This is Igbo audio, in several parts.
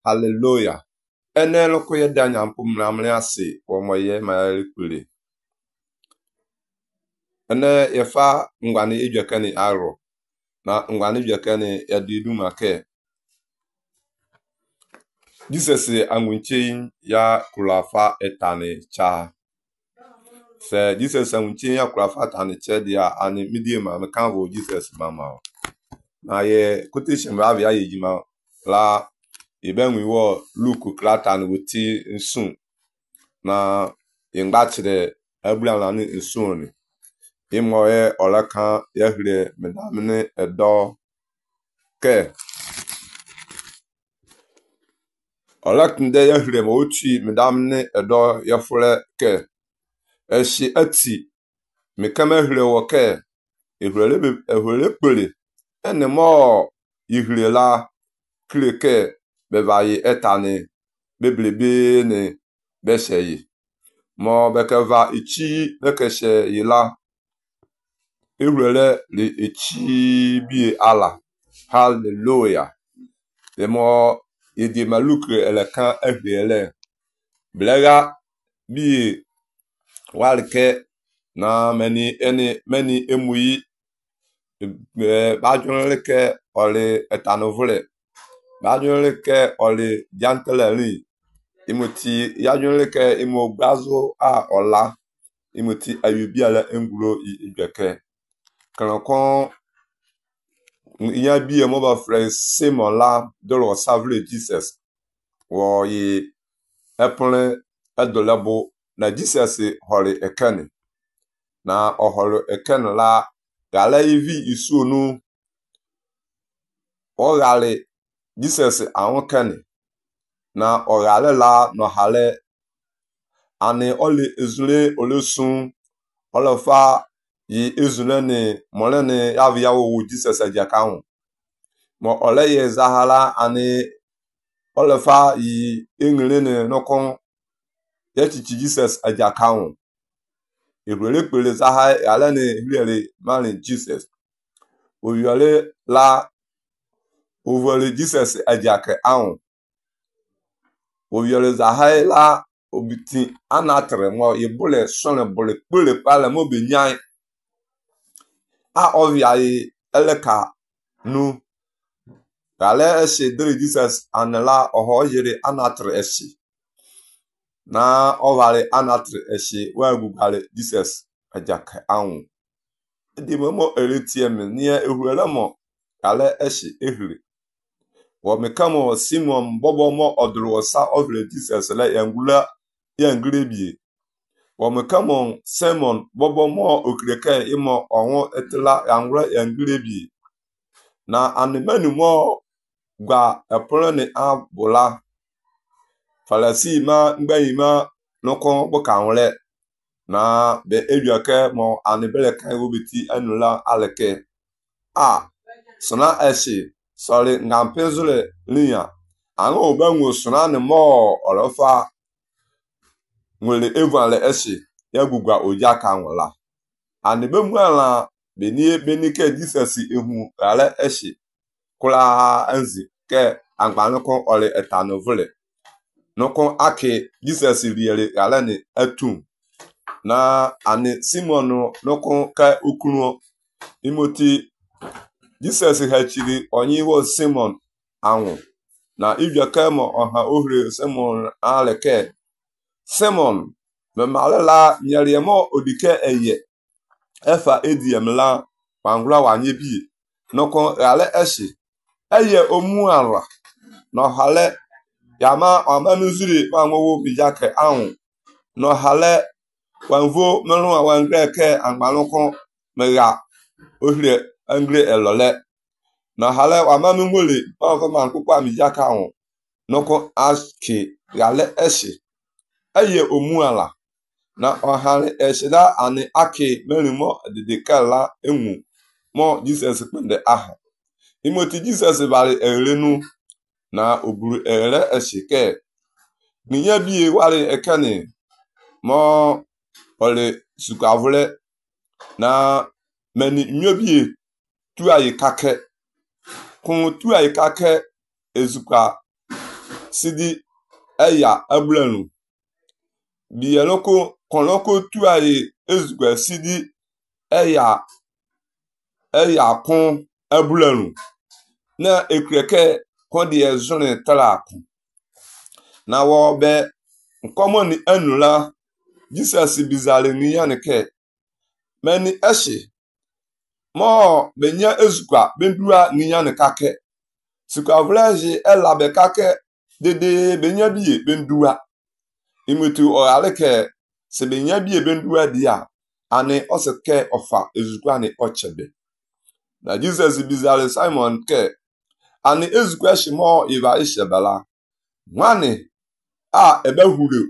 Hallelujah. Ene loko ye danya mpum namle ase wo moye malikule. Ene yefa ngwani ijwekani aro. Na ngwani ijwekani yadidu make. Jesus angunche ya kulafa etane cha. Se Jesus angunche ya kulafa etane cha dia ani midie ma me kanvo Jesus mama. Na ye kote shemba ya yejima la ibenwi wo Luke klatan wuti nsun na ingba chire abula na nsun ni imo ye olakan ye hire medamne edo ke olakunde ye hire mo uchi medamne edo ye fure ke eshi ati mekama hire wo ke ehwele pele ene mo ihire la kleke bevayi etane beblebe ne besheyi mo bekeva ichi bekeshe yila ihwele le ichi bi ala. Hallelujah. Demo yedi malukre elekan ehwele blega bi walke na meni emuyi bajonleke ole etanovule bajonleke ole janteleli imuti yajonleke imo gbazo a ola imuti ayubiala engulo ijeke kankon iya bi mo ba frère Simon la de lo savle Jesus wo yi eplen edolebo na Jesus hori ekene na ohoro ekene la gala ivi isunu o gale Jesus awon kene na o gale la no hale ani ole ezule ole sun ole fa yi ezule ni mole ni yavia wo Jesus ajakaun mo ole ye zahala ani ole fa yi engle ni nokon ye chichi Jesus ajakaun ebele pele zaha ale ni hile mani Jesus o yole la ovole Jesus ajake aun o yole zaha la obiti anatre mo yebule sone bole pele pale mo be nyan a ovia yi eleka nu gale ese dere Jesus anela oho yere anatre ese na ovale anatre ese wa gugale Jesus ajake aun di mo eretiem ni ehurela mo gale ese ehuri wo mekamo Simon bobo mo odro sa ovle Jesus la yangula yangrebie wo mekamo Simon bobo mo okreke imo onwo etla yangura yangrebie na animenu mo gba eprone abula falasi ma ngbayi ma nokon bokanwle na be eduake mo anibele kan obiti anula aleke sona eshi sorry ngampezule liya anu obanwo sona ne mo olofa nwele evale eshi ya gugwa oja kanwla anibe muala benike Jesus ehu ale eshi kula anzi ke angbanukon ole etanovule nokon ake Jesus riere ale ni etum na ani Simon nokon ka okunu imoti Jesus hachiri onye wo Simon anwu na ijeke mo oha ohre Simon aleke Simon me malela nyeriemo odike eye efa ediem la pangula wanye bi nokon ale eshi eye omuara no hale yama amanuzuri panwo bijake anwu no hale wanvo melu awangreke angbalukon mega ohre angre elole na hale amanu mole pa man kupa mi jaka won noko aski yale eshi eye omuala na ohale eshida ani aki merimo dedekala emu mo Jesus pende aha imoti Jesus bari erenu na oburu ere eshike niye bi wale ekane mo ole sukavule na meni nyobi tu ayi kake kun tu ayi kake ezuka sidi eya eblenu bieloko konloko tuaye ezugbe sidi eya kon eblenu na ekreke kondi ezone tlaku na wo be nkomoni enula Jesus bizale ni yanike meni eshi mo benya ezukwa bendua ni yanikake sikwa vleji elabe kake dede benya biye bendua imutu oyaleke se benya biye bendua dia ani oseke ofa ezukwa ni ochebe na Jesus bizale Simon ke ani ezukwa shimo iva ishebela nwani a ebe hure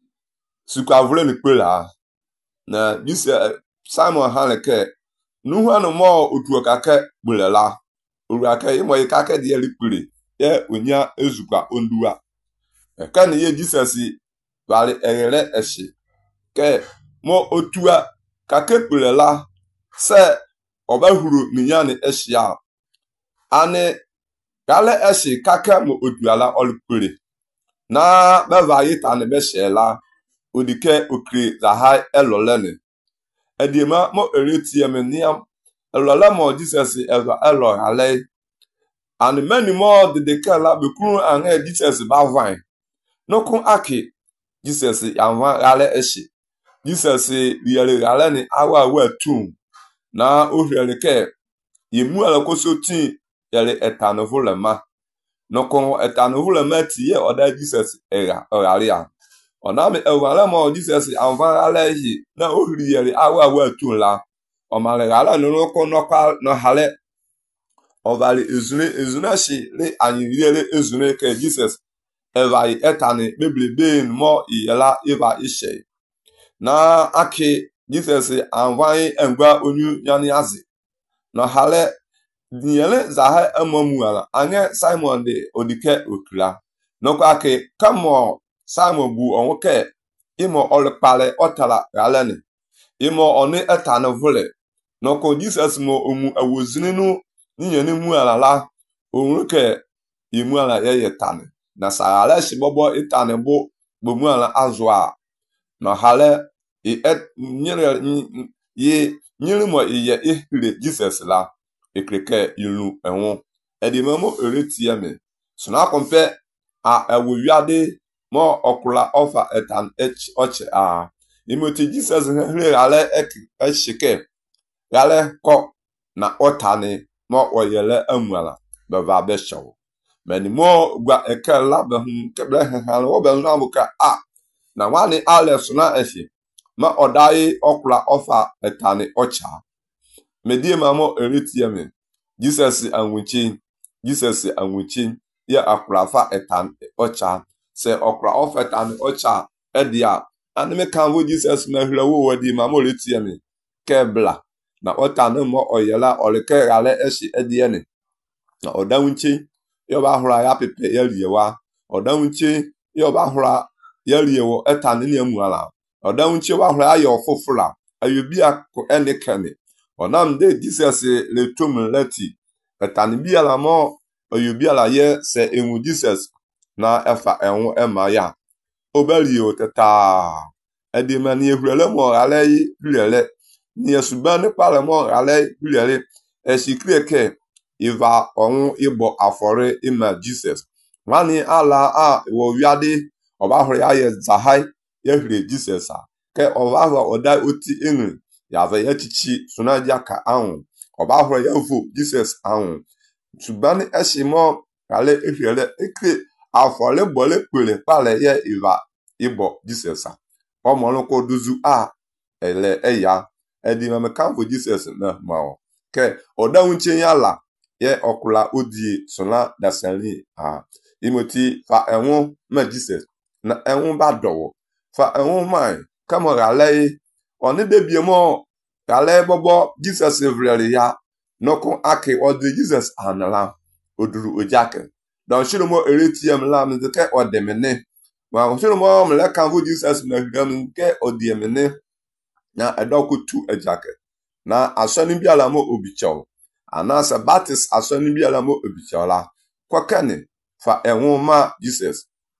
sikwa vle ni pela na Jesus Simon haneke nuhanu mo otu kake bulela urake imo ikake die likpiri ye onya ezukwa ondua kan ye Jesus bali egere eshi ke mo otua kake bulela se obahuru ninyane eshia ane gale eshi kake mo oduala olukpiri na beva yita ne beshela odike okri zahai elolene ediema mo eretiem niam elolemo Jesus eva elorale and many more de kala bekuru an Jesus bavine nokun aki Jesus yanwa gale eshi Jesus yele gale ni awa tum na ohwele ke yemu alakosotin yele etanovulema nokun etanovulema tie oda Jesus era oralia onami ewalemo Jesus anva gale yi na ohri yele awa tum la o male gale nokun no hale ovali ezunashi le anyirele ezune ke Jesus evai etani bebleben mo iyela eva ishe na aki Jesus anwai engwa onyu yani azi no hale nyele zaha amamuala anye Simon de odike okula no kwa aki kamo Simon bu onke imo olpale otala galene imo oni etani vule no ko Jesus mo omu awozinu niye ni mu ala onruke imu ala ye tane na sagala shibobo itane bo mu ala azwa na hale nyere mo iye ihire Jesus la ekreke ilu enwo edimamo eretie me suna kompe a ewowiade mo okula ofa etan oche a imoti Jesus hire ale eshike gale ko na otane mo oyele amuala beva beshaw meni mo gwa ekela be keble han wo be no abuka na wani ales na efi ma odai okula ofa etane ocha medie mamo eritie me Jesus anwuchi ya akula fa etane ocha se okula ofa etane ocha edia anime kanwo Jesus na hlewo wadi mamo eritie me kebla na otane mo oyela oleke gale eshi ediene na odawunchi yoba hura ya pepe yeliewa odawunchi yoba hura yeliewo etane ne amuala odawunchi yoba hura ya ofofula ayobia ko enekene onamde Jesus le tum leti etane bia la mo ayobia la ye se enwu Jesus na efa enwu emaya obelio teta edimani ehurele mo ale hurele ni esubane parlement ale hurele esikreke iva onu ibo afore ima Jesus wani ala wo wiade oba hore ya zahai ye hire Jesus ke oba ho oda oti enu ya ve ya chichi sunadia ka ahun oba hore ya vo Jesus ahun subani esimo ale ehire ekre afore bole pele pale ye iva ibo Jesus omo ko duzu ele eya edi me kan vo Jesus na mawo ke oda unche yala ye okula odie sona dasali imoti fa enwo ma Jesus na enwo ba dowo fa enwo mai kamo gale oni debie mo gale bobo Jesus evrele ya noko ake odi Jesus anala oduru ojake don shiro mo eretiem la mzeke odemene wa shiro mo mle kan vo Jesus na hwam ke odiemene na edokutu ejake na asoni bi ala mo obicho anasa batis asoni bi ala mo obichola kwakane fa enwo ma Jesus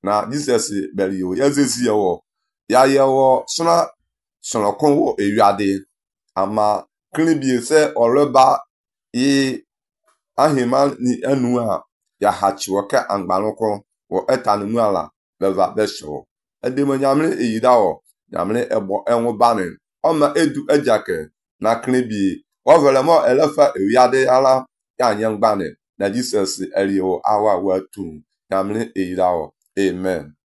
na Jesus beliyo yazezi yawo ya yawo sona kon wo ewiade ama klibie se oloba yi ahima ni anu a ya hachiwo ka angbaloko wo etanu mu ala beva besho edemo nyamle eyidawo nyamle ebo enwo bani oma edu ejake na klibie wo vele mo elefa ewiade ala ya nyangbane na Jesus eliyo awa watu nyamle eyidawo amen.